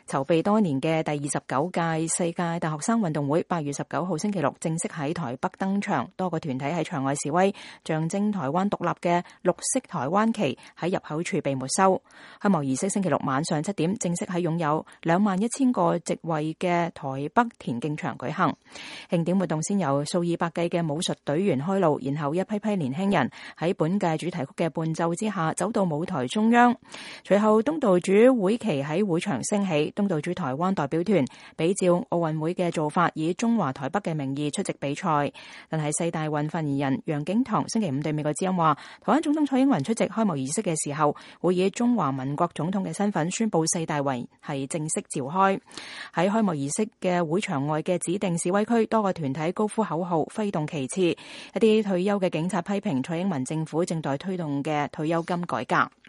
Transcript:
籌備多年嘅第29屆世界大學生運動會8月19號星期六正式喺台北登場，多個團體喺場外示威，象徵台灣獨立嘅綠色台灣旗喺入口處被沒收。開幕儀式星期六晚上7點正式喺擁有21,000個席位嘅台北田徑場舉行。慶典活動先由數以百計嘅武術隊員開路，然後一批批年輕人喺本屆主題曲嘅伴奏之下走到舞台中央。隨後東道主會旗喺會場升起，東道主台灣代表團比照奧運會嘅做法，以中華台北嘅名義出席比賽。但係世大運發言人楊景棠星期五對美國之音話，台灣總統蔡英文出席開幕儀式嘅時候，會以中華民國總統嘅身份宣布世大運係正式召開。喺開幕儀式嘅會場外嘅指定示威區，多個團體高呼口號，揮動旗幟。一啲退休嘅警察批評蔡英文政府正在推動嘅退休金改革。